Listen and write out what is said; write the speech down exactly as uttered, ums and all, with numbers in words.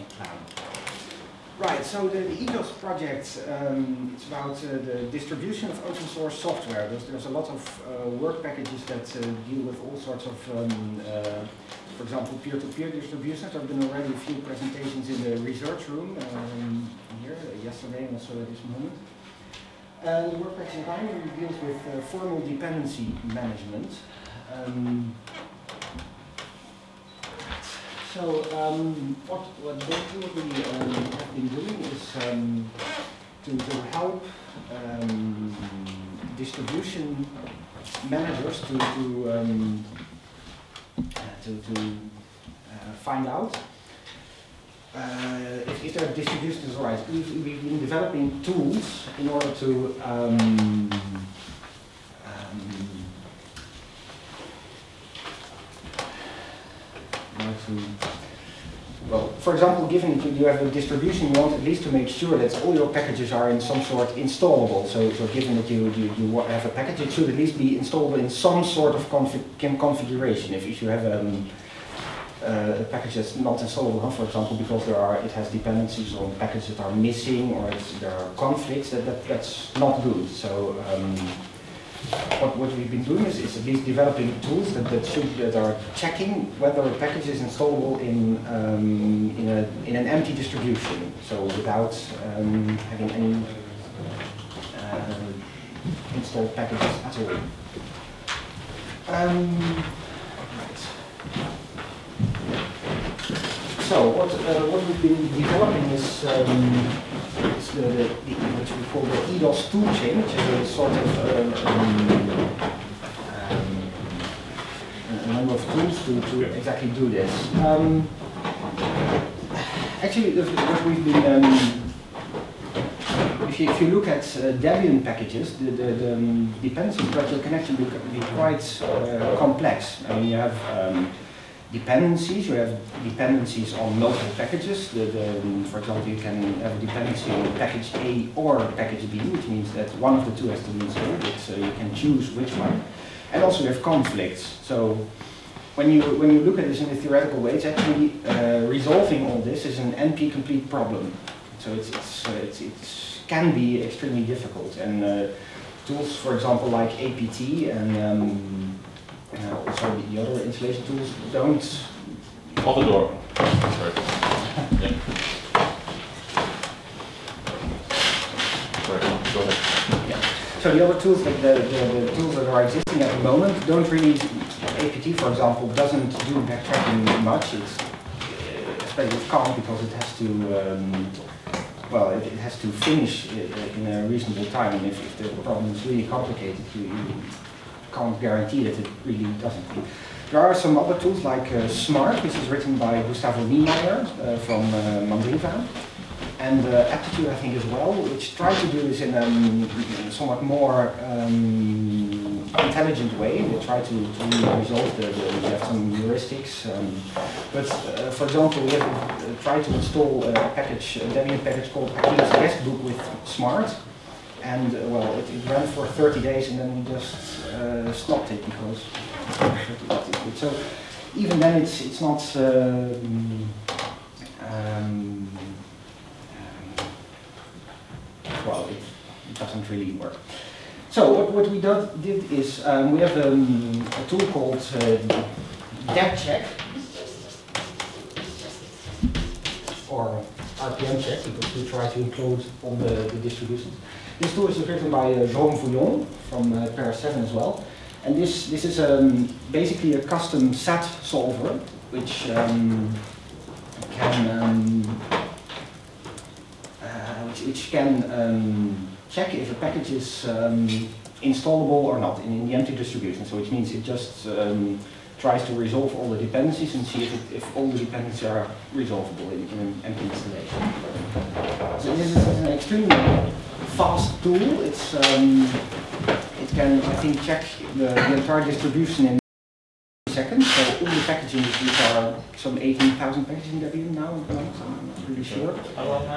plan. Right, so the, the EDOS project, um, it's about uh, the distribution of open source software. There's, there's a lot of uh, work packages that uh, deal with all sorts of, um, uh, for example, peer-to-peer distributions. There have been already a few presentations in the research room um, here, uh, yesterday and also at this moment. Uh, the work package in Rhino deals with uh, formal dependency management. Um, So um, what what basically we um, have been doing is um, to, to help um, distribution managers to to um, to, to uh, find out uh, if, if their distribution is right. We've, we've been developing tools in order to um, um, To, well, for example, given that you have a distribution, you want at least to make sure that all your packages are in some sort installable. So, so given that you, you, you have a package, it should at least be installable in some sort of config configuration. If, if you have um, uh, a package that's not installable, for example, because there are it has dependencies on packages that are missing or it's, there are conflicts, that, that that's not good. So. Um, What, what we've been doing is, is at least developing tools that, that, should, that are checking whether a package is installable in, um, in, a, in an empty distribution, so without um, having any uh, installed packages at all. Um, right. So what, uh, what we've been developing is, um, is the, the, the, what we call the EDOS toolchain, which is a sort of uh, um, um, a number of tools to, to exactly do this. Um, actually, what we've been, um, if, you, if you look at uh, Debian packages, the, the, the um, dependencies structure can actually be, be quite uh, complex. I mean, you have um, dependencies, you have dependencies on multiple packages. The, the, um, for example, you can have a dependency on package A or package B, which means that one of the two has to be installed, so you can choose which one. And also you have conflicts. So when you, when you look at this in a theoretical way, it's actually uh, resolving all this is an N P complete problem. So it's, it's, uh, it's, it's can be extremely difficult. And uh, tools, for example, like A P T and um, Uh, also the, the other installation tools don't... Hold the door. Sorry. Yeah. Sorry, go ahead. Yeah. So the other tools, like the, the, the tools that are existing at the moment, don't really... A P T, for example, doesn't do backtracking much. It's especially with Calm because it has to... Um, well, it, it has to finish in a reasonable time, and if, if the problem is really complicated, you, you can't guarantee that it really doesn't. There are some other tools like uh, Smart, which is written by Gustavo Niemeyer uh, from uh, Mandriva, and uh, Aptitude, I think, as well, which try to do this in um, a somewhat more um, intelligent way. They try to, to really resolve the, the, we have some heuristics, um, but uh, for example, we have uh, tried to install a package, a Debian package called Akiva's Guestbook with Smart. And uh, well, it, it ran for thirty days and then we just uh, stopped it because so even then it's it's not um, um, um, well it, it doesn't really work. So what what we do, did is um, we have um, a tool called uh, DebCheck or R P M check because we try to include all the, the distributions. This tool is written by uh, Jérôme Fouillon from uh, Para seven as well. And this, this is um, basically a custom S A T solver, which um, can, um, uh, which, which can um, check if a package is um, installable or not in, in the empty distribution. So which means it just um, tries to resolve all the dependencies and see if, it, if all the dependencies are resolvable in, in an empty installation. So this is an extremely fast tool. It's um, it can, I think, check the, the entire distribution in seconds. So all the packaging, these are some eighteen thousand packages in Debian now. I'm not really sure.